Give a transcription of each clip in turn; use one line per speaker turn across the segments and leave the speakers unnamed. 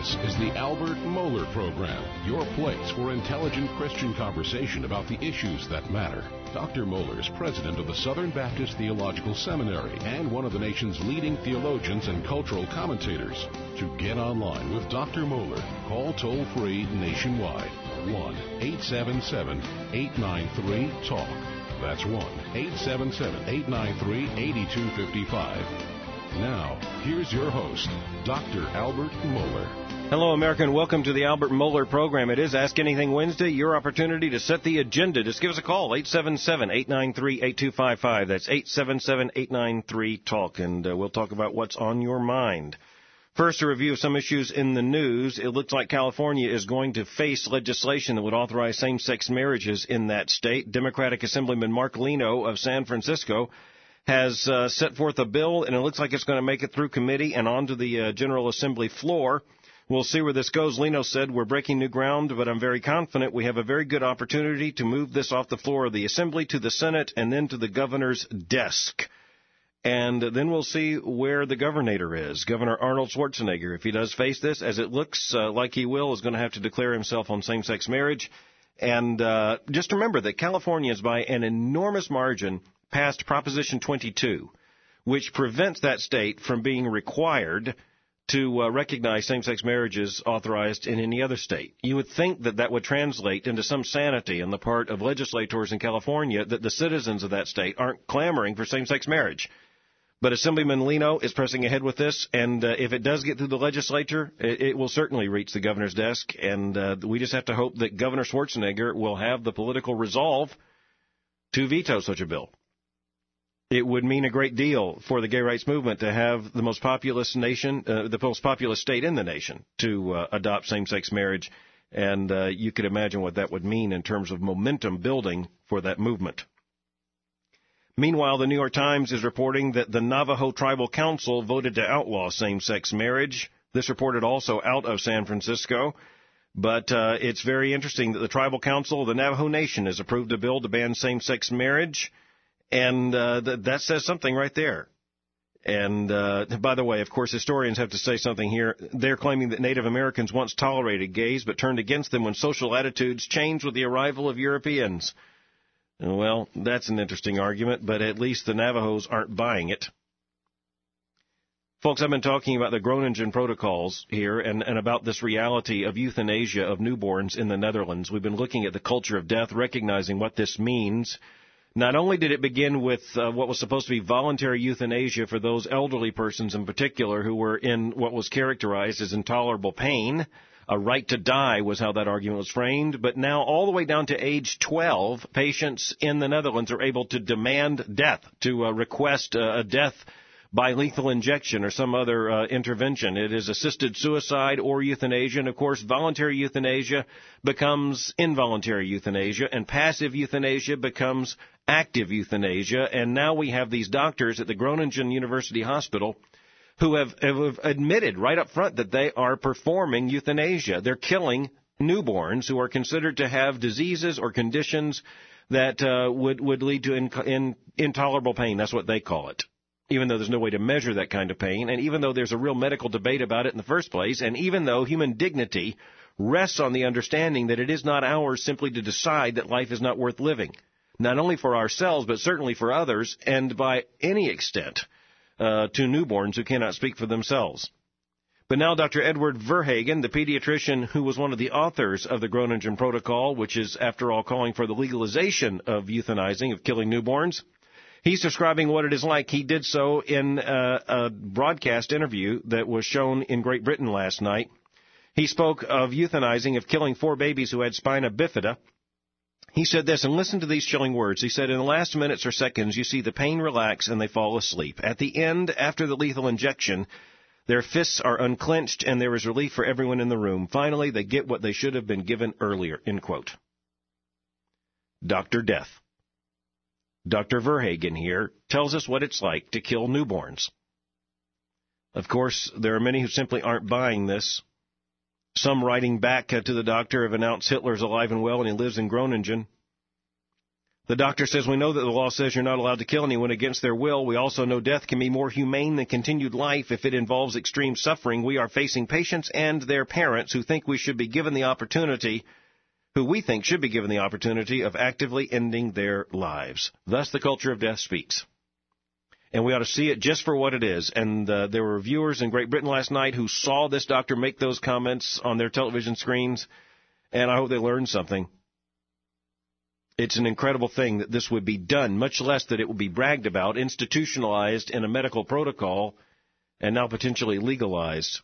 This is the Albert Mohler Program, your place for intelligent Christian conversation about the issues that matter. Dr. Mohler is president of the Southern Baptist Theological Seminary and one of the nation's leading theologians and cultural commentators. To get online with Dr. Mohler, call toll-free nationwide, 1-877-893-TALK. That's 1-877-893-8255. Now, here's your host, Dr. Albert Mohler.
Hello, America, and welcome to the Albert Mohler Program. It is Ask Anything Wednesday, your opportunity to set the agenda. Just give us a call, 877-893-8255. That's 877-893-TALK, and we'll talk about what's on your mind. First, a review of some issues in the news. It looks like California is going to face legislation that would authorize same-sex marriages in that state. Democratic Assemblyman Mark Lino of San Francisco has set forth a bill, and it looks like it's going to make it through committee and onto the General Assembly floor. We'll see where this goes. Lino said, "We're breaking new ground, but I'm very confident we have a very good opportunity to move this off the floor of the Assembly to the Senate and then to the governor's desk. And then we'll see where the governor is. Governor Arnold Schwarzenegger, if he does face this, as it looks like he will, is going to have to declare himself on same-sex marriage. And just remember that California is by an enormous margin passed Proposition 22, which prevents that state from being required to recognize same-sex marriages authorized in any other state. You would think that that would translate into some sanity on the part of legislators in California that the citizens of that state aren't clamoring for same-sex marriage. But Assemblyman Lino is pressing ahead with this, and if it does get through the legislature, it will certainly reach the governor's desk, and we just have to hope that Governor Schwarzenegger will have the political resolve to veto such a bill. It would mean a great deal for the gay rights movement to have the most populous nation, the most populous state in the nation, to adopt same-sex marriage, and you could imagine what that would mean in terms of momentum building for that movement. Meanwhile, the New York Times is reporting that the Navajo Tribal Council voted to outlaw same-sex marriage. This reported also out of San Francisco. But it's very interesting that the Tribal Council of the Navajo Nation has approved a bill to ban same-sex marriage. And that says something right there. And by the way, of course, historians have to say something here. They're claiming that Native Americans once tolerated gays but turned against them when social attitudes changed with the arrival of Europeans. Well, that's an interesting argument, but at least the Navajos aren't buying it. Folks, I've been talking about the Groningen protocols here and about this reality of euthanasia of newborns in the Netherlands. We've been looking at the culture of death, recognizing what this means. Not only did it begin with what was supposed to be voluntary euthanasia for those elderly persons in particular who were in what was characterized as intolerable pain, a right to die was how that argument was framed, but now all the way down to age 12, patients in the Netherlands are able to demand death, to request a death by lethal injection or some other intervention. It is assisted suicide or euthanasia, and of course voluntary euthanasia becomes involuntary euthanasia, and passive euthanasia becomes active euthanasia, and now we have these doctors at the Groningen University Hospital who have admitted right up front that they are performing euthanasia. They're killing newborns who are considered to have diseases or conditions that would lead to intolerable pain. That's what they call it, even though there's no way to measure that kind of pain, and even though there's a real medical debate about it in the first place, and even though human dignity rests on the understanding that it is not ours simply to decide that life is not worth living, not only for ourselves, but certainly for others, and by any extent to newborns who cannot speak for themselves. But now Dr. Edward Verhagen, the pediatrician who was one of the authors of the Groningen Protocol, which is, after all, calling for the legalization of euthanizing, of killing newborns, he's describing what it is like. He did so in a broadcast interview that was shown in Great Britain last night. He spoke of euthanizing, of killing 4 babies who had spina bifida. He said this, and listen to these chilling words. He said, "In the last minutes or seconds, you see the pain relax and they fall asleep. At the end, after the lethal injection, their fists are unclenched and there is relief for everyone in the room. Finally, they get what they should have been given earlier," end quote. Dr. Death. Dr. Verhagen here tells us what it's like to kill newborns. Of course, there are many who simply aren't buying this. Some writing back to the doctor have announced Hitler's alive and well and he lives in Groningen. The doctor says, we know that the law says you're not allowed to kill anyone against their will. We also know death can be more humane than continued life if it involves extreme suffering. We are facing patients and their parents who think we should be given the opportunity, who we think should be given the opportunity of actively ending their lives. Thus the culture of death speaks. And we ought to see it just for what it is. And there were viewers in Great Britain last night who saw this doctor make those comments on their television screens, and I hope they learned something. It's an incredible thing that this would be done, much less that it would be bragged about, institutionalized in a medical protocol, and now potentially legalized.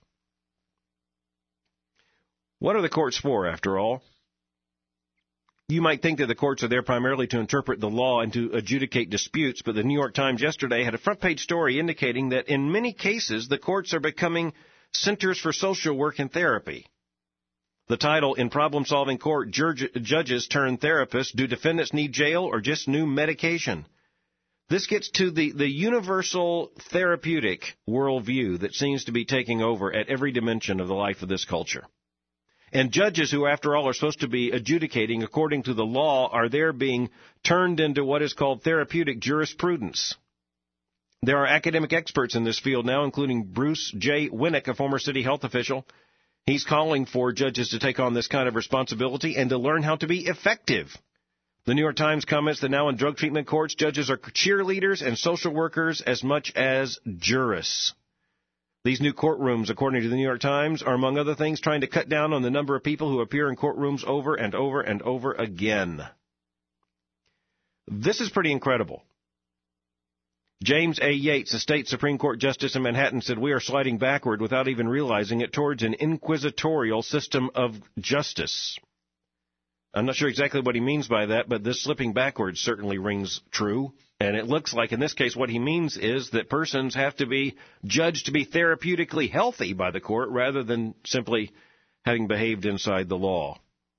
What are the courts for, after all? You might think that the courts are there primarily to interpret the law and to adjudicate disputes, but the New York Times yesterday had a front-page story indicating that in many cases the courts are becoming centers for social work and therapy. The title, In Problem-Solving Court, Judges Turn Therapists, Do Defendants Need Jail or Just New Medication? This gets to the universal therapeutic worldview that seems to be taking over at every dimension of the life of this culture. And judges who, after all, are supposed to be adjudicating according to the law are there being turned into what is called therapeutic jurisprudence. There are academic experts in this field now, including Bruce J. Winnick, a former city health official. He's calling for judges to take on this kind of responsibility and to learn how to be effective. The New York Times comments that now in drug treatment courts, judges are cheerleaders and social workers as much as jurists. These new courtrooms, according to the New York Times, are, among other things, trying to cut down on the number of people who appear in courtrooms over and over and over again. This is pretty incredible. James A. Yates, a state Supreme Court justice in Manhattan, said we are sliding backward without even realizing it towards an inquisitorial system of justice. I'm not sure exactly what he means by that, but this slipping backwards certainly rings true. And it looks like in this case what he means is that persons have to be judged to be therapeutically healthy by the court rather than simply having behaved inside the law.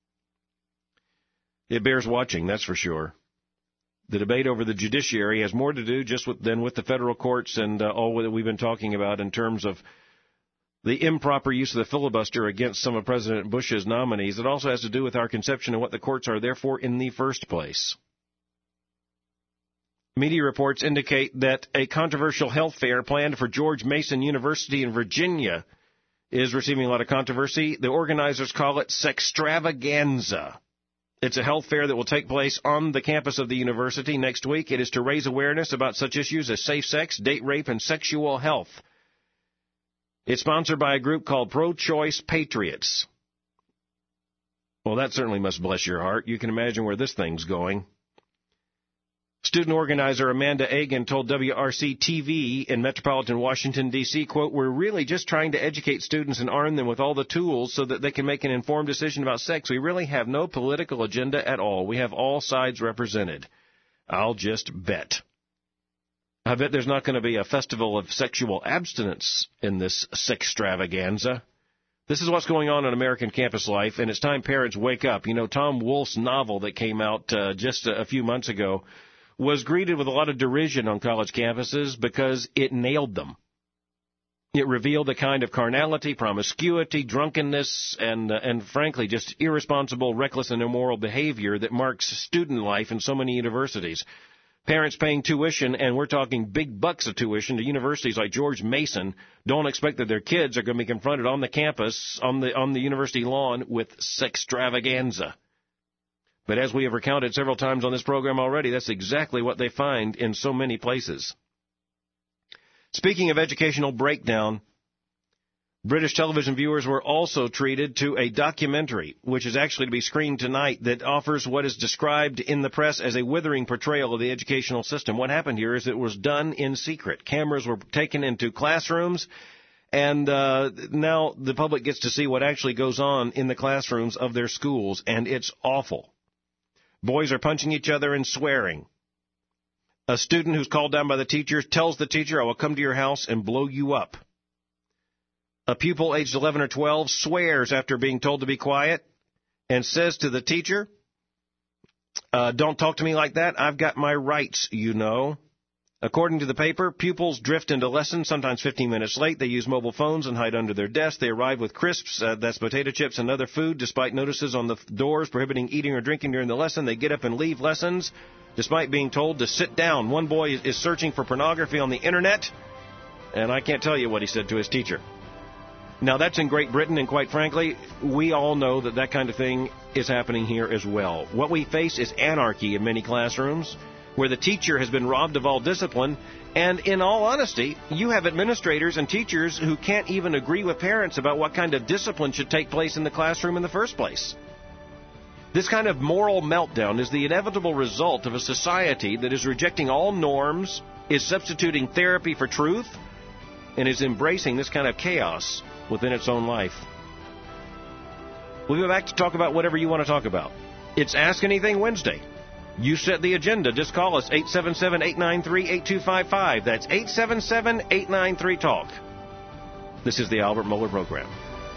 It bears watching, that's for sure. The debate over the judiciary has more to do than with the federal courts and all that we've been talking about in terms of the improper use of the filibuster against some of President Bush's nominees. It also has to do with our conception of what the courts are there for in the first place. Media reports indicate that a controversial health fair planned for George Mason University in Virginia is receiving a lot of controversy. The organizers call it Sextravaganza. It's a health fair that will take place on the campus of the university next week. It is to raise awareness about such issues as safe sex, date rape, and sexual health. It's sponsored by a group called Pro-Choice Patriots. Well, that certainly must bless your heart. You can imagine where this thing's going. Student organizer Amanda Agan told WRC-TV in metropolitan Washington, D.C., quote, we're really just trying to educate students and arm them with all the tools so that they can make an informed decision about sex. We really have no political agenda at all. We have all sides represented. I'll just bet. I bet there's not going to be a festival of sexual abstinence in this sextravaganza. This is what's going on in American campus life, and it's time parents wake up. You know, Tom Wolfe's novel that came out just a few months ago was greeted with a lot of derision on college campuses because it nailed them. It revealed the kind of carnality, promiscuity, drunkenness, and frankly, just irresponsible, reckless, and immoral behavior that marks student life in so many universities. Parents paying tuition, and we're talking big bucks of tuition, to universities like George Mason don't expect that their kids are going to be confronted on the campus, on the university lawn, with sextravaganza. But as we have recounted several times on this program already, that's exactly what they find in so many places. Speaking of educational breakdown, British television viewers were also treated to a documentary, which is actually to be screened tonight, that offers what is described in the press as a withering portrayal of the educational system. What happened here is it was done in secret. Cameras were taken into classrooms, and now the public gets to see what actually goes on in the classrooms of their schools, and it's awful. Boys are punching each other and swearing. A student who's called down by the teacher tells the teacher, I will come to your house and blow you up. A pupil aged 11 or 12 swears after being told to be quiet and says to the teacher, don't talk to me like that. I've got my rights, you know. According to the paper, pupils drift into lessons sometimes 15 minutes late. They use mobile phones and hide under their desks. They arrive with crisps, that's potato chips and other food, despite notices on the doors prohibiting eating or drinking during the lesson. They get up and leave lessons despite being told to sit down. One boy is searching for pornography on the Internet, and I can't tell you what he said to his teacher. Now, that's in Great Britain, and quite frankly, we all know that that kind of thing is happening here as well. What we face is anarchy in many classrooms, where the teacher has been robbed of all discipline, and in all honesty, you have administrators and teachers who can't even agree with parents about what kind of discipline should take place in the classroom in the first place. This kind of moral meltdown is the inevitable result of a society that is rejecting all norms, is substituting therapy for truth, and is embracing this kind of chaos within its own life. We'll be back to talk about whatever you want to talk about. It's Ask Anything Wednesday. You set the agenda. Just call us, 877-893-8255. That's 877-893-TALK. This is the Albert Mohler Program.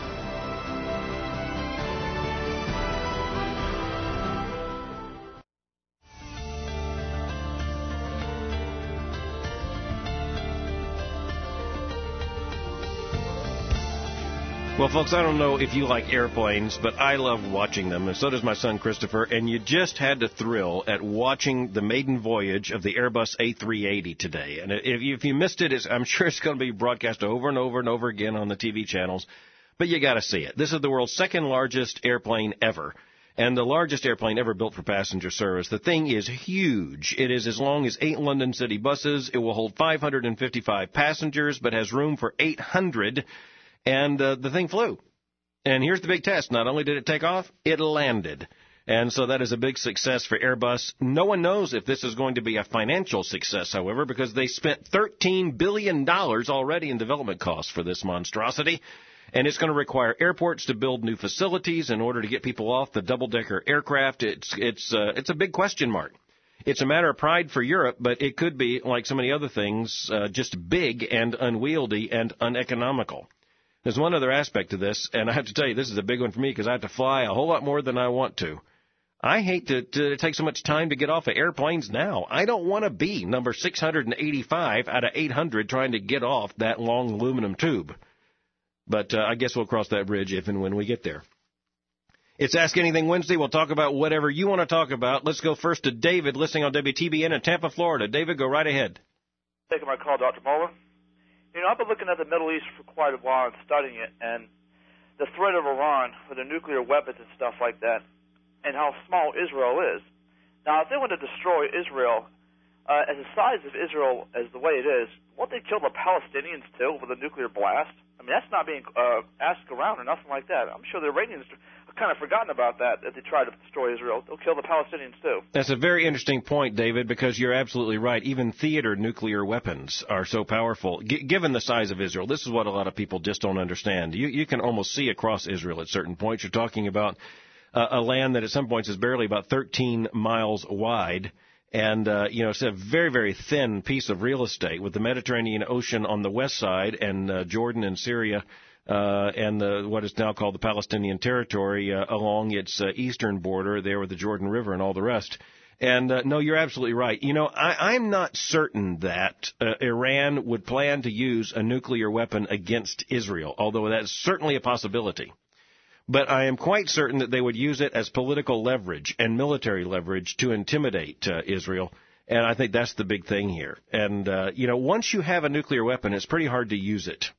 Well, folks, I don't know if you like airplanes, but I love watching them, and so does my son Christopher, and you just had to thrill at watching the maiden voyage of the Airbus A380 today. And if you missed it, I'm sure it's going to be broadcast over and over and over again on the TV channels, but you got to see it. This is the world's second largest airplane ever, and the largest airplane ever built for passenger service. The thing is huge. It is as long as 8 London city buses. It will hold 555 passengers, but has room for 800. And the thing flew. And here's the big test. Not only did it take off, it landed. And so that is a big success for Airbus. No one knows if this is going to be a financial success, however, because they spent $13 billion already in development costs for this monstrosity. And it's going to require airports to build new facilities in order to get people off the double-decker aircraft. It's a big question mark. It's a matter of pride for Europe, but it could be, like so many other things, just big and unwieldy and uneconomical. There's one other aspect to this, and I have to tell you, this is a big one for me because I have to fly a whole lot more than I want to. I hate to take so much time to get off of airplanes now. I don't want to be number 685 out of 800 trying to get off that long aluminum tube. But I guess we'll cross that bridge if and when we get there. It's Ask Anything Wednesday. We'll talk about whatever you want to talk about. Let's go first to David, listening on WTBN in Tampa, Florida. David, go right ahead.
Taking my call, Dr. Mohler. You know, I've been looking at the Middle East for quite a while and studying it, and the threat of Iran with their nuclear weapons and stuff like that, and how small Israel is. Now, if they want to destroy Israel, as the size of Israel as the way it is, won't they kill the Palestinians too with a nuclear blast? I mean, that's not being asked around or nothing like that. I'm sure the Iranians have kind of forgotten about that if they try to destroy Israel. They'll kill the Palestinians too.
That's a very interesting point, David, because you're absolutely right. Even theater nuclear weapons are so powerful. Given the size of Israel, this is what a lot of people just don't understand. You can almost see across Israel at certain points. You're talking about a land that at some points is barely about 13 miles wide. And, it's a very, very thin piece of real estate with the Mediterranean Ocean on the west side and Jordan and Syria and what is now called the Palestinian Territory along its eastern border there with the Jordan River and all the rest. And, no, you're absolutely right. You know, I'm not certain that Iran would plan to use a nuclear weapon against Israel, although that's certainly a possibility. But I am quite certain that they would use it as political leverage and military leverage to intimidate Israel. And I think that's the big thing here. And, once you have a nuclear weapon, it's pretty hard to use it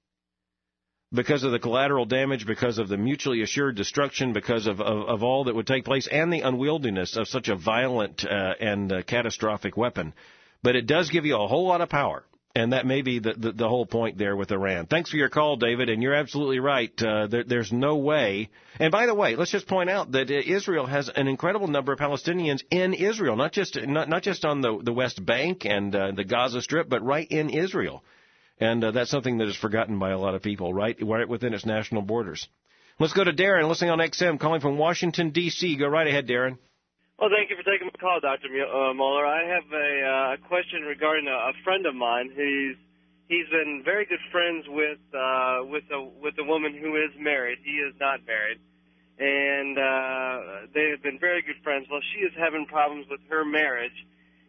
because of the collateral damage, because of the mutually assured destruction, because of all that would take place and the unwieldiness of such a violent and catastrophic weapon. But it does give you a whole lot of power. And that may be the whole point there with Iran. Thanks for your call, David, and you're absolutely right. There's no way. And by the way, let's just point out that Israel has an incredible number of Palestinians in Israel, not just on the West Bank and the Gaza Strip, but right in Israel. And that's something that is forgotten by a lot of people, right within its national borders. Let's go to Darren, listening on XM, calling from Washington, D.C. Go right ahead, Darren.
Well, thank you for taking my call, Dr. Mohler. I have a question regarding a friend of mine. He's been very good friends with a woman who is married. He is not married, and they have been very good friends. Well, she is having problems with her marriage,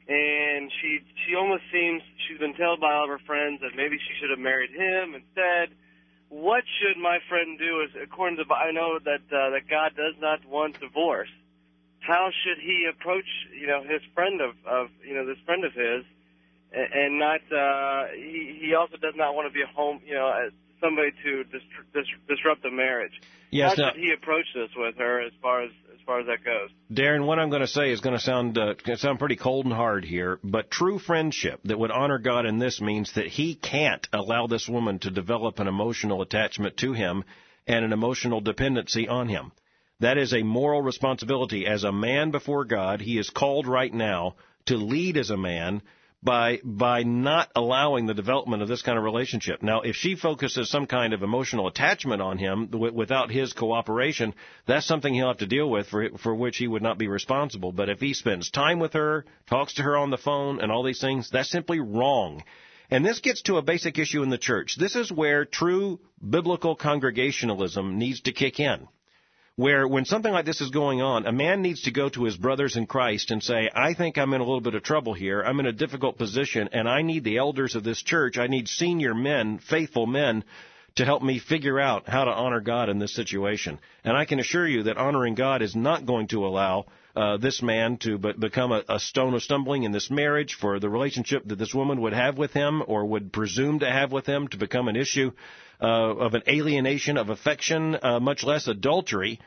and she almost seems, she's been told by all of her friends that maybe she should have married him instead. What should my friend do? Is according to, I know that that God does not want divorce. How should he approach, his friend this friend of his, and not? He also does not want to be a home, somebody to disrupt the marriage.
Yes,
how should he approach this with her as far as that goes?
Darren, what I'm going to say is going to sound pretty cold and hard here, but true friendship that would honor God in this means that he can't allow this woman to develop an emotional attachment to him and an emotional dependency on him. That is a moral responsibility. As a man before God, he is called right now to lead as a man by not allowing the development of this kind of relationship. Now, if she focuses some kind of emotional attachment on him without his cooperation, that's something he'll have to deal with for which he would not be responsible. But if he spends time with her, talks to her on the phone, and all these things, that's simply wrong. And this gets to a basic issue in the church. This is where true biblical congregationalism needs to kick in. Where when something like this is going on, a man needs to go to his brothers in Christ and say, I think I'm in a little bit of trouble here. I'm in a difficult position, and I need the elders of this church. I need senior men, faithful men, to help me figure out how to honor God in this situation. And I can assure you that honoring God is not going to allow this man to become a stone of stumbling in this marriage, for the relationship that this woman would have with him or would presume to have with him to become an issue of an alienation of affection, much less adultery.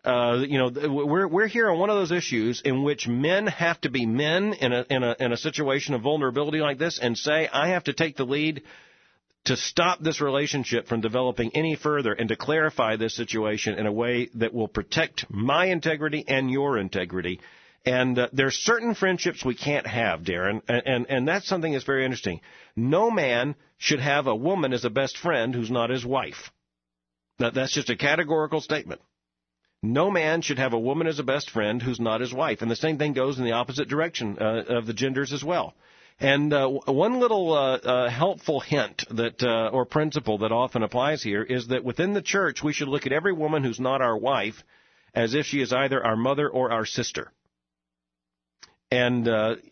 We're here on one of those issues in which men have to be men in a situation of vulnerability like this and say, I have to take the lead to stop this relationship from developing any further and to clarify this situation in a way that will protect my integrity and your integrity. And there's certain friendships we can't have, Darren, and that's something that's very interesting. No man should have a woman as a best friend who's not his wife. That's just a categorical statement. No man should have a woman as a best friend who's not his wife. And the same thing goes in the opposite direction of the genders as well. And one little helpful hint that or principle that often applies here is that within the church we should look at every woman who's not our wife as if she is either our mother or our sister. And,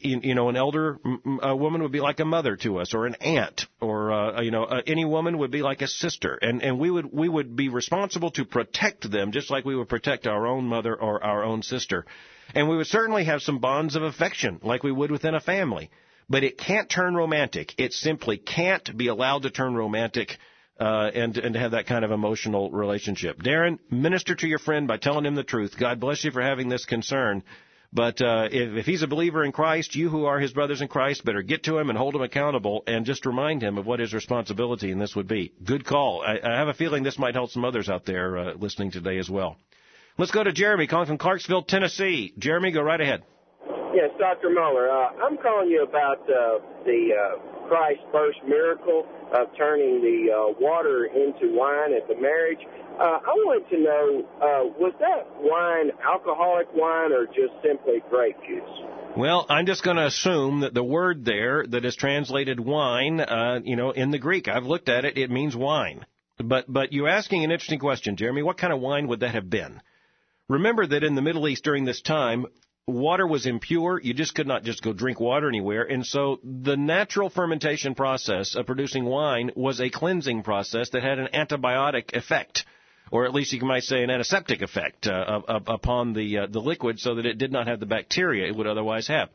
an elder woman would be like a mother to us, or an aunt, or, any woman would be like a sister. And we would be responsible to protect them just like we would protect our own mother or our own sister. And we would certainly have some bonds of affection like we would within a family. But it can't turn romantic. It simply can't be allowed to turn romantic and to have that kind of emotional relationship. Darren, minister to your friend by telling him the truth. God bless you for having this concern. But if he's a believer in Christ, you who are his brothers in Christ better get to him and hold him accountable and just remind him of what his responsibility in this would be. Good call. I have a feeling this might help some others out there listening today as well. Let's go to Jeremy calling from Clarksville, Tennessee. Jeremy, go right ahead.
Yes, Dr. Moeller, I'm calling you about the Christ's first miracle of turning the water into wine at the marriage. I wanted to know, was that wine alcoholic wine or just simply grape juice?
Well, I'm just going to assume that the word there that is translated wine, in the Greek, I've looked at it, it means wine. But you're asking an interesting question, Jeremy. What kind of wine would that have been? Remember that in the Middle East during this time, water was impure. You just could not just go drink water anywhere. And so the natural fermentation process of producing wine was a cleansing process that had an antibiotic effect, or at least you might say an antiseptic effect upon the liquid so that it did not have the bacteria it would otherwise have.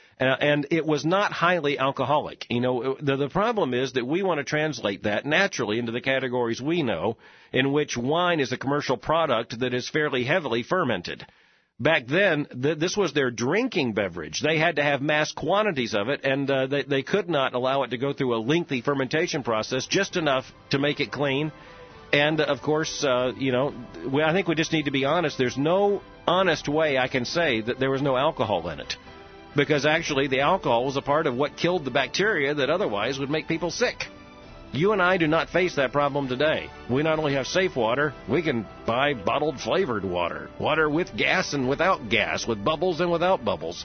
And it was not highly alcoholic. The problem is that we want to translate that naturally into the categories we know, in which wine is a commercial product that is fairly heavily fermented. Back then, this was their drinking beverage. They had to have mass quantities of it, and they could not allow it to go through a lengthy fermentation process, just enough to make it clean. And, of course, I think we just need to be honest. There's no honest way I can say that there was no alcohol in it, because actually the alcohol was a part of what killed the bacteria that otherwise would make people sick. You and I do not face that problem today. We not only have safe water, we can buy bottled flavored water, water with gas and without gas, with bubbles and without bubbles.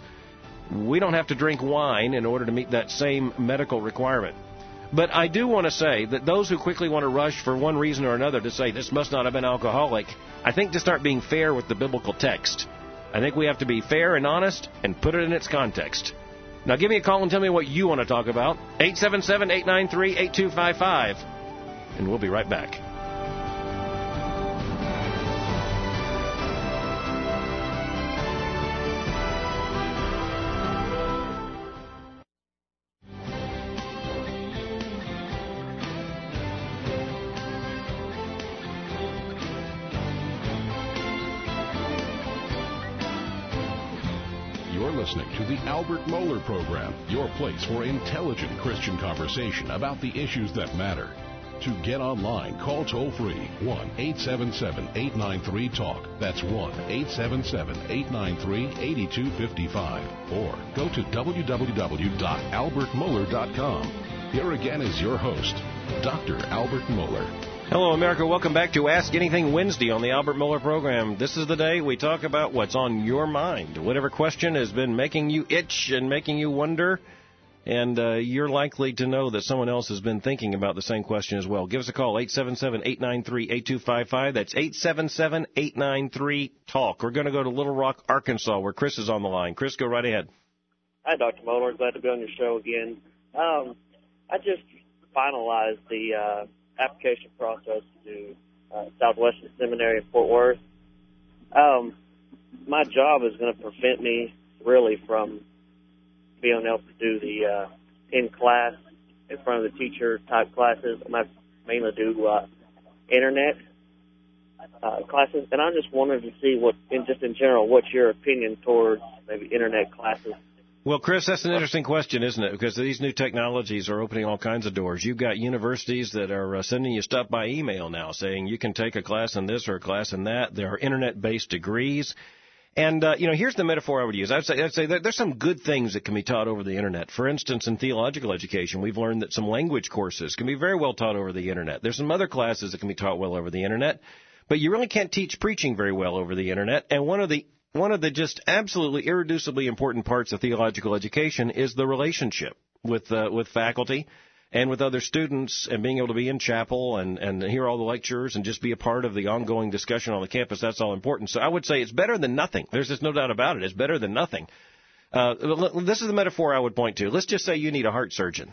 We don't have to drink wine in order to meet that same medical requirement. But I do want to say that those who quickly want to rush for one reason or another to say this must not have been alcoholic, I think to start being fair with the biblical text. I think we have to be fair and honest and put it in its context. Now give me a call and tell me what you want to talk about. 877-893-8255. And we'll be right back.
Listening to the Albert Mohler Program, your place for intelligent Christian conversation about the issues that matter. To get online, call toll-free 1-877-893-TALK. That's 1-877-893-8255. Or go to www.albertmohler.com. Here again is your host, Dr. Albert Mohler.
Hello, America. Welcome back to Ask Anything Wednesday on the Albert Mohler Program. This is the day we talk about what's on your mind. Whatever question has been making you itch and making you wonder, and you're likely to know that someone else has been thinking about the same question as well. Give us a call, 877-893-8255. That's 877-893-TALK. We're going to go to Little Rock, Arkansas, where Chris is on the line. Chris, go right ahead.
Hi, Dr. Mohler. Glad to be on your show again. I just finalized the application process to Southwestern Seminary in Fort Worth. My job is going to prevent me really from being able to do the in class, in front of the teacher type classes. I'm going to mainly do internet classes, and I just wanted to see in general, what's your opinion towards maybe internet classes?
Well, Chris, that's an interesting question, isn't it? Because these new technologies are opening all kinds of doors. You've got universities that are sending you stuff by email now saying you can take a class in this or a class in that. There are internet-based degrees. And, here's the metaphor I would use. I'd say that there's some good things that can be taught over the internet. For instance, in theological education, we've learned that some language courses can be very well taught over the internet. There's some other classes that can be taught well over the internet. But you really can't teach preaching very well over the internet. And one of the just absolutely irreducibly important parts of theological education is the relationship with faculty and with other students, and being able to be in chapel and hear all the lectures and just be a part of the ongoing discussion on the campus. That's all important. So I would say it's better than nothing. There's just no doubt about it. It's better than nothing. This is the metaphor I would point to. Let's just say you need a heart surgeon.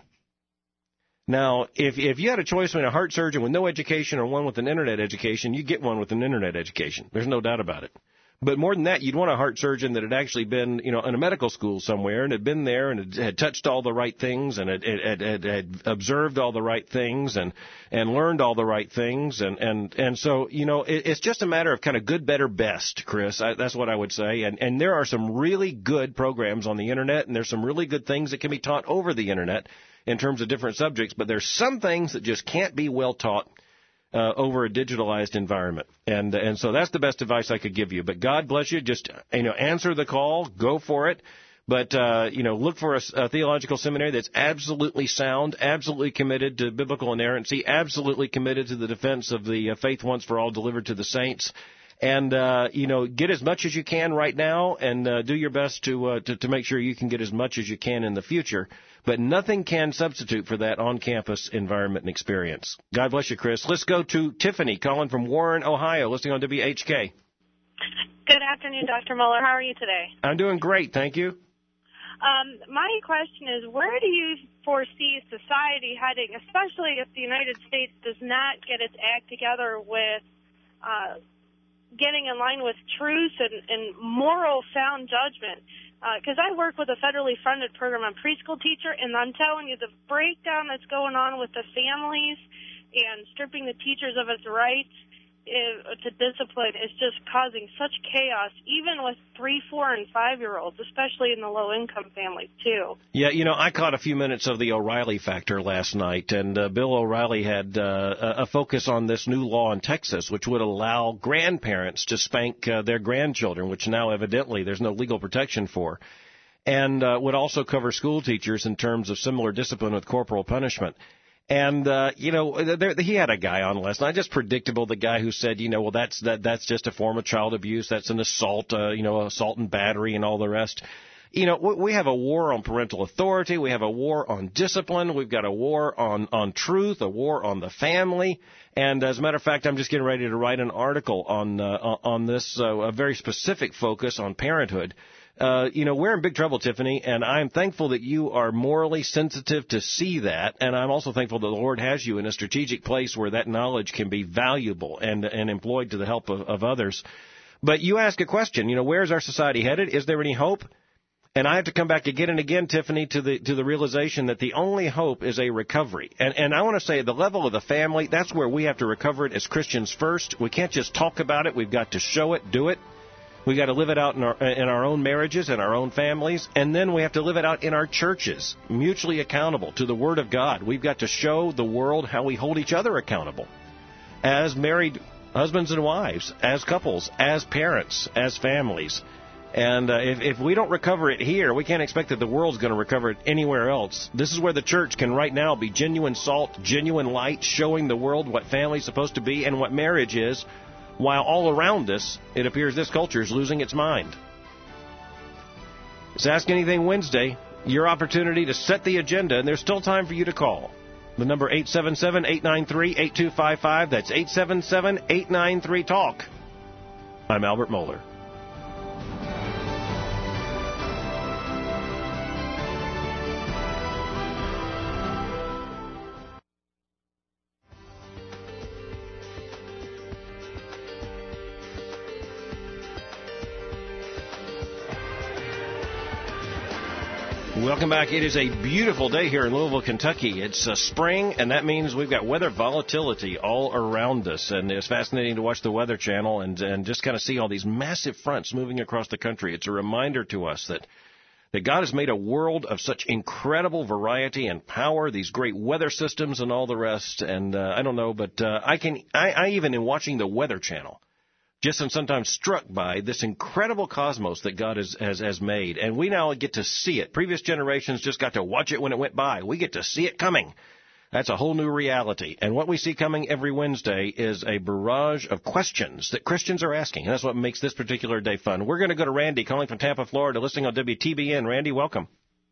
Now, if you had a choice between a heart surgeon with no education or one with an internet education, you get one with an internet education. There's no doubt about it. But more than that, you'd want a heart surgeon that had actually been, in a medical school somewhere and had been there and had touched all the right things and had observed all the right things and learned all the right things. And so, it's just a matter of kind of good, better, best, Chris. That's what I would say. And there are some really good programs on the Internet, and there's some really good things that can be taught over the Internet in terms of different subjects. But there's some things that just can't be well taught over a digitalized environment. And so that's the best advice I could give you. But God bless you. Just, answer the call. Go for it. But, look for a theological seminary that's absolutely sound, absolutely committed to biblical inerrancy, absolutely committed to the defense of the faith once for all delivered to the saints. And, get as much as you can right now and do your best to make sure you can get as much as you can in the future. But nothing can substitute for that on-campus environment and experience. God bless you, Chris. Let's go to Tiffany, calling from Warren, Ohio, listening on WHK.
Good afternoon, Dr. Mohler. How are you today?
I'm doing great, thank you.
My question is, where do you foresee society heading, especially if the United States does not get its act together with getting in line with truth and moral sound judgment? Because I work with a federally funded program. I'm a preschool teacher, and I'm telling you, the breakdown that's going on with the families and stripping the teachers of its rights to discipline is just causing such chaos, even with 3, 4, and 5-year-olds, especially in the low-income families, too. Yeah,
I caught a few minutes of the O'Reilly factor last night, and Bill O'Reilly had a focus on this new law in Texas, which would allow grandparents to spank their grandchildren, which now evidently there's no legal protection for, and would also cover school teachers in terms of similar discipline with corporal punishment. And, he had a guy on last night, just predictable, the guy who said, well, that's just a form of child abuse. That's an assault, assault and battery and all the rest. We have a war on parental authority. We have a war on discipline. We've got a war on truth, a war on the family. And as a matter of fact, I'm just getting ready to write an article on this, a very specific focus on parenthood. we're in big trouble, Tiffany, and I'm thankful that you are morally sensitive to see that, and I'm also thankful that the Lord has you in a strategic place where that knowledge can be valuable and employed to the help of others. But you ask a question, where's our society headed? Is there any hope? And I have to come back again and again, Tiffany, to the realization that the only hope is a recovery. And I want to say the level of the family, that's where we have to recover it as Christians first. We can't just talk about it. We've got to show it, do it. We've got to live it out in our own marriages and our own families. And then we have to live it out in our churches, mutually accountable to the Word of God. We've got to show the world how we hold each other accountable as married husbands and wives, as couples, as parents, as families. And if we don't recover it here, we can't expect that the world's going to recover it anywhere else. This is where the church can right now be genuine salt, genuine light, showing the world what family's supposed to be and what marriage is, while all around us, it appears this culture is losing its mind. It's Ask Anything Wednesday, your opportunity to set the agenda, and there's still time for you to call. The number 877-893-8255. That's 877-893-TALK. I'm Albert Mohler. Welcome back. It is a beautiful day here in Louisville, Kentucky. It's spring, and that means we've got weather volatility all around us. And it's fascinating to watch the Weather Channel and just kind of see all these massive fronts moving across the country. It's a reminder to us that God has made a world of such incredible variety and power, these great weather systems and all the rest. And I don't know, but I even in watching the Weather Channel, just am sometimes struck by this incredible cosmos that God has made. And we now get to see it. Previous generations just got to watch it when it went by. We get to see it coming. That's a whole new reality. And what we see coming every Wednesday is a barrage of questions that Christians are asking. And that's what makes this particular day fun. We're going to go to Randy, calling from Tampa, Florida, listening on WTBN. Randy, welcome.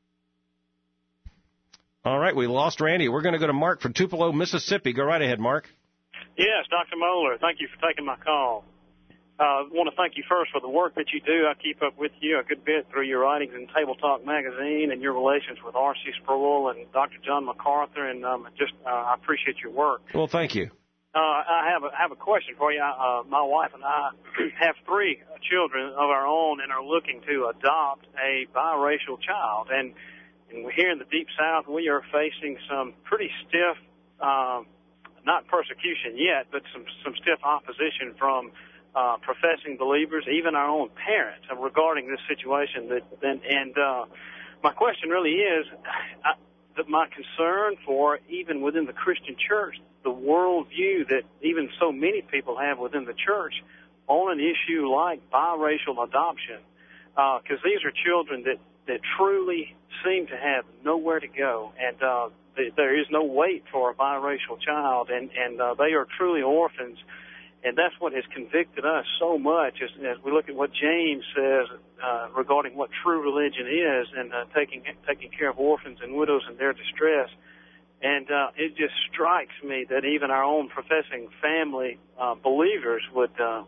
All right, we lost Randy. We're going to go to Mark from Tupelo, Mississippi. Go right ahead, Mark.
Yes, Dr. Mohler, thank you for taking my call. I want to thank you first for the work that you do. I keep up with you a good bit through your writings in Table Talk magazine and your relations with R.C. Sproul and Dr. John MacArthur, and I appreciate your work.
Well, thank you.
I have a question for you. My wife and I have 3 children of our own and are looking to adopt a biracial child. And here in the Deep South, we are facing some pretty stiff, not persecution yet, but some stiff opposition from professing believers, even our own parents, regarding this situation. My question really is, my concern for, even within the Christian church, the worldview that even so many people have within the church on an issue like biracial adoption, because these are children that truly seem to have nowhere to go, and there is no wait for a biracial child, and they are truly orphans. And that's what has convicted us so much as we look at what James says regarding what true religion is, and taking care of orphans and widows in their distress. And it just strikes me that even our own professing family believers would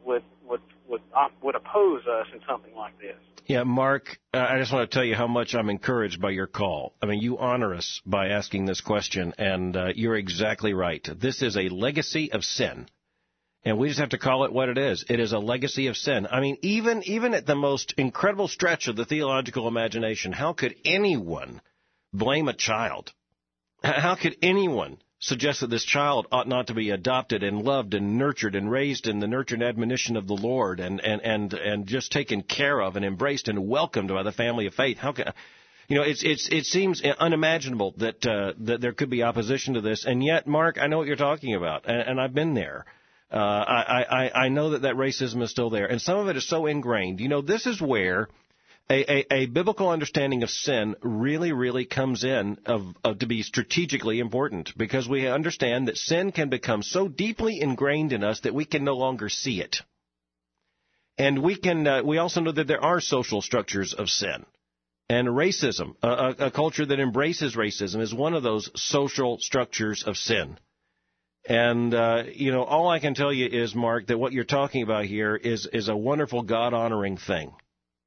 oppose us in something like this.
Yeah, Mark, I just want to tell you how much I'm encouraged by your call. I mean, you honor us by asking this question, and you're exactly right. This is a legacy of sin. And we just have to call it what it is. It is a legacy of sin. I mean, even at the most incredible stretch of the theological imagination, how could anyone blame a child? How could anyone suggest that this child ought not to be adopted and loved and nurtured and raised in the nurture and admonition of the Lord and just taken care of and embraced and welcomed by the family of faith? How can it seems unimaginable that there could be opposition to this. And yet, Mark, I know what you're talking about, and I've been there. I know that racism is still there, and some of it is so ingrained. This is where a biblical understanding of sin really, really comes in to be strategically important, because we understand that sin can become so deeply ingrained in us that we can no longer see it. And we also know that there are social structures of sin. And racism, a culture that embraces racism, is one of those social structures of sin. And, all I can tell you is, Mark, that what you're talking about here is a wonderful God-honoring thing.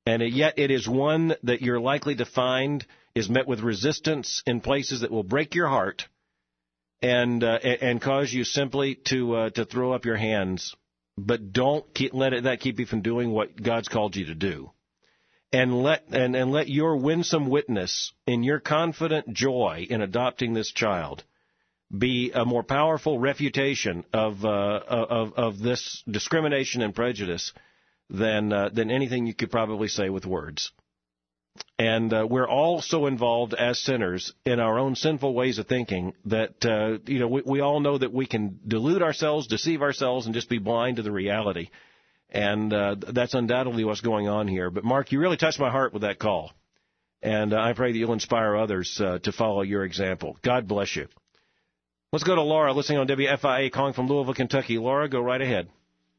And yet it is one that you're likely to find is met with resistance in places that will break your heart and cause you simply to throw up your hands. But don't let that keep you from doing what God's called you to do. And let your winsome witness in your confident joy in adopting this child be a more powerful refutation of this discrimination and prejudice than anything you could probably say with words. And we're all so involved as sinners in our own sinful ways of thinking that we all know that we can delude ourselves, deceive ourselves, and just be blind to the reality. And that's undoubtedly what's going on here. But, Mark, you really touched my heart with that call. And I pray that you'll inspire others to follow your example. God bless you. Let's go to Laura, listening on WFIA, calling from Louisville, Kentucky. Laura, go right ahead.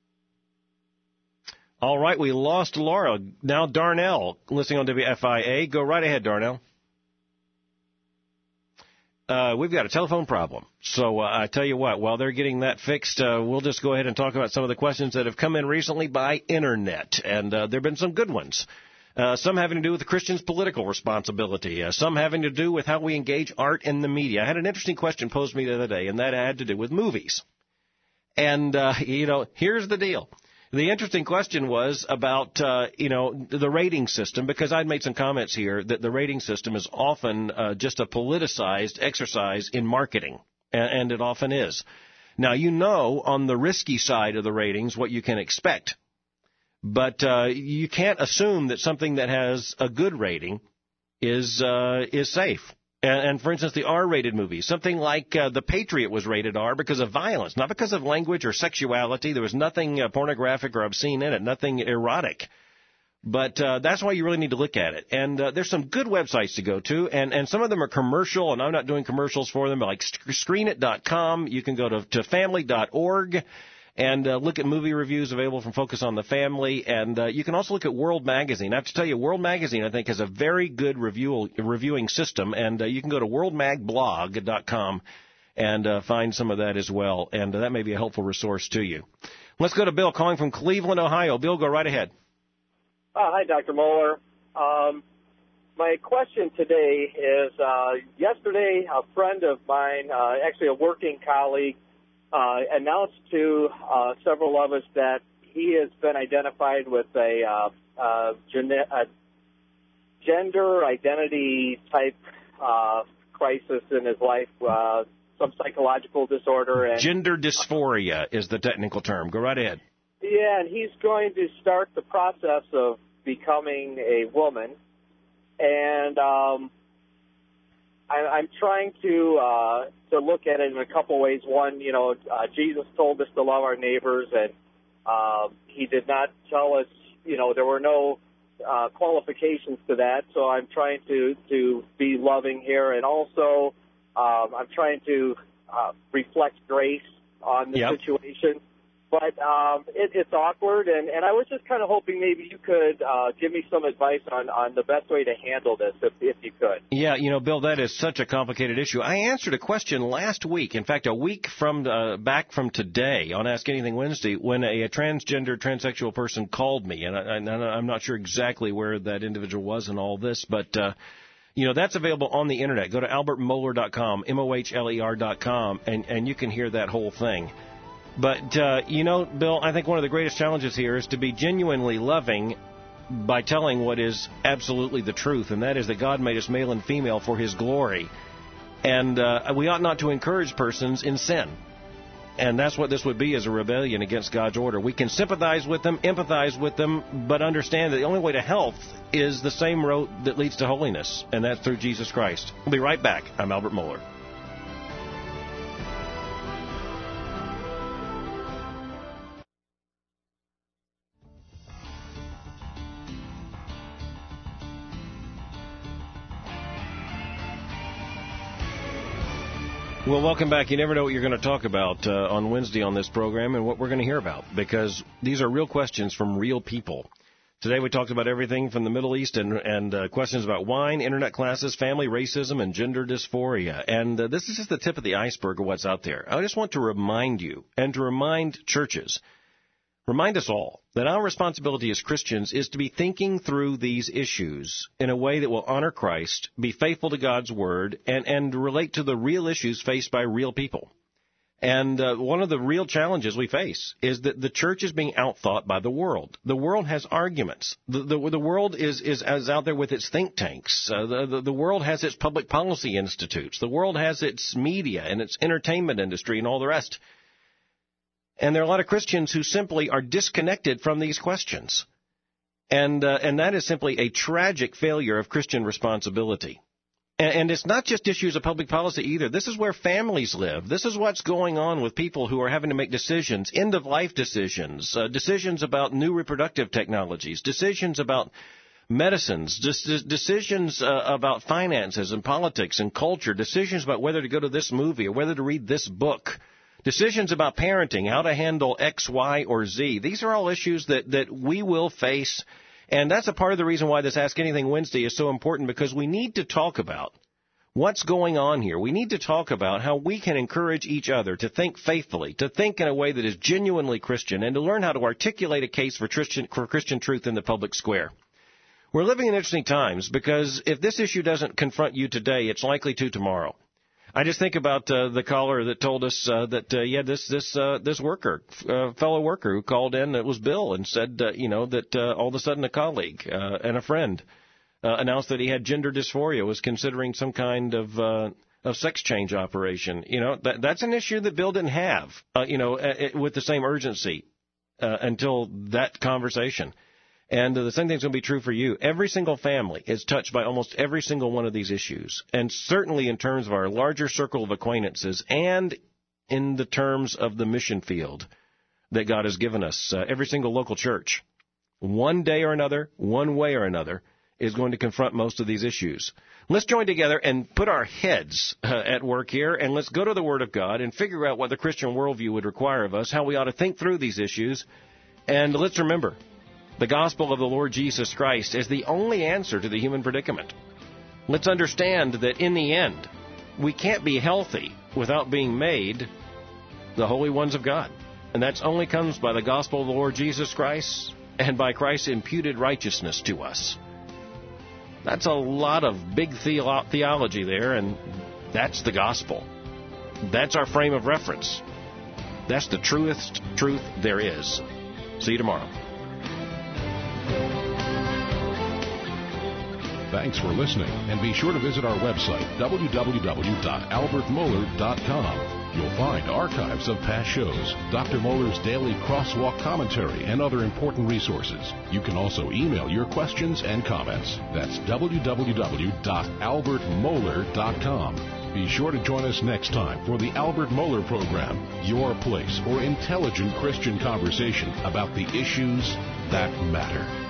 All right, we lost Laura. Now Darnell, listening on WFIA. Go right ahead, Darnell. We've got a telephone problem. So I tell you what, while they're getting that fixed, we'll just go ahead and talk about some of the questions that have come in recently by Internet. And there have been some good ones. Some having to do with the Christian's political responsibility. Some having to do with how we engage art in the media. I had an interesting question posed to me the other day, and that had to do with movies. And, here's the deal. The interesting question was about, the rating system, because I'd made some comments here that the rating system is often just a politicized exercise in marketing, and it often is. Now, on the risky side of the ratings what you can expect, but you can't assume that something that has a good rating is safe. And for instance, the R-rated movies, something like The Patriot was rated R because of violence, not because of language or sexuality. There was nothing pornographic or obscene in it, nothing erotic. But that's why you really need to look at it. And there's some good websites to go to, and some of them are commercial, and I'm not doing commercials for them, like screenit.com. You can go to family.org. And look at movie reviews available from Focus on the Family. And you can also look at World Magazine. I have to tell you, World Magazine, I think, has a very good reviewing system. And you can go to worldmagblog.com and find some of that as well. And that may be a helpful resource to you. Let's go to Bill, calling from Cleveland, Ohio. Bill, go right ahead.
Hi, Dr. Moeller. My question today is, yesterday a friend of mine, actually a working colleague, announced to several of us that he has been identified with a gender identity type crisis in his life, some psychological disorder. And
gender dysphoria is the technical term. Go right ahead.
Yeah, and he's going to start the process of becoming a woman. And I'm trying to look at it in a couple ways. One, Jesus told us to love our neighbors, and he did not tell us, there were no qualifications to that. So I'm trying to be loving here, and also I'm trying to reflect grace on the situation. But it's awkward, and I was just kind of hoping maybe you could give me some advice on the best way to handle this, if you could.
Yeah, Bill, that is such a complicated issue. I answered a question last week, in fact, a week from back from today on Ask Anything Wednesday, when a transgender, transsexual person called me, and I'm not sure exactly where that individual was in all this, but that's available on the Internet. Go to albertmohler.com, MOHLER.com, and you can hear that whole thing. But, Bill, I think one of the greatest challenges here is to be genuinely loving by telling what is absolutely the truth, and that is that God made us male and female for His glory. And we ought not to encourage persons in sin. And that's what this would be, as a rebellion against God's order. We can sympathize with them, empathize with them, but understand that the only way to health is the same road that leads to holiness, and that's through Jesus Christ. We'll be right back. I'm Albert Mohler. Well, welcome back. You never know what you're going to talk about on Wednesday on this program and what we're going to hear about, because these are real questions from real people. Today we talked about everything from the Middle East and questions about wine, Internet classes, family racism, and gender dysphoria. And this is just the tip of the iceberg of what's out there. I just want to remind you and to remind churches, remind us all that our responsibility as Christians is to be thinking through these issues in a way that will honor Christ, be faithful to God's Word, and relate to the real issues faced by real people. And one of the real challenges we face is that the church is being outthought by the world. The world has arguments. The world is out there with its think tanks. The world has its public policy institutes. The world has its media and its entertainment industry and all the rest. And there are a lot of Christians who simply are disconnected from these questions. And that is simply a tragic failure of Christian responsibility. And it's not just issues of public policy either. This is where families live. This is what's going on with people who are having to make decisions, end-of-life decisions, decisions about new reproductive technologies, decisions about medicines, decisions about finances and politics and culture, decisions about whether to go to this movie or whether to read this book, decisions about parenting, how to handle X, Y, or Z. These are all issues that we will face. And that's a part of the reason why this Ask Anything Wednesday is so important, because we need to talk about what's going on here. We need to talk about how we can encourage each other to think faithfully, to think in a way that is genuinely Christian, and to learn how to articulate a case for Christian truth in the public square. We're living in interesting times, because if this issue doesn't confront you today, it's likely to tomorrow. I just think about the caller that told us this worker, fellow worker who called in, it was Bill, and said, that all of a sudden a colleague and a friend announced that he had gender dysphoria, was considering some kind of sex change operation. That's an issue that Bill didn't have, with the same urgency until that conversation. And the same thing's going to be true for you. Every single family is touched by almost every single one of these issues, and certainly in terms of our larger circle of acquaintances and in the terms of the mission field that God has given us. Every single local church, one day or another, one way or another, is going to confront most of these issues. Let's join together and put our heads at work here, and let's go to the Word of God and figure out what the Christian worldview would require of us, how we ought to think through these issues. And let's remember, the gospel of the Lord Jesus Christ is the only answer to the human predicament. Let's understand that in the end, we can't be healthy without being made the holy ones of God. And that only comes by the gospel of the Lord Jesus Christ and by Christ's imputed righteousness to us. That's a lot of big theology there, and that's the gospel. That's our frame of reference. That's the truest truth there is. See you tomorrow.
Thanks for listening, and be sure to visit our website, www.albertmohler.com. You'll find archives of past shows, Dr. Mohler's daily crosswalk commentary, and other important resources. You can also email your questions and comments. That's www.albertmohler.com. Be sure to join us next time for the Albert Mohler Program, your place for intelligent Christian conversation about the issues that matter.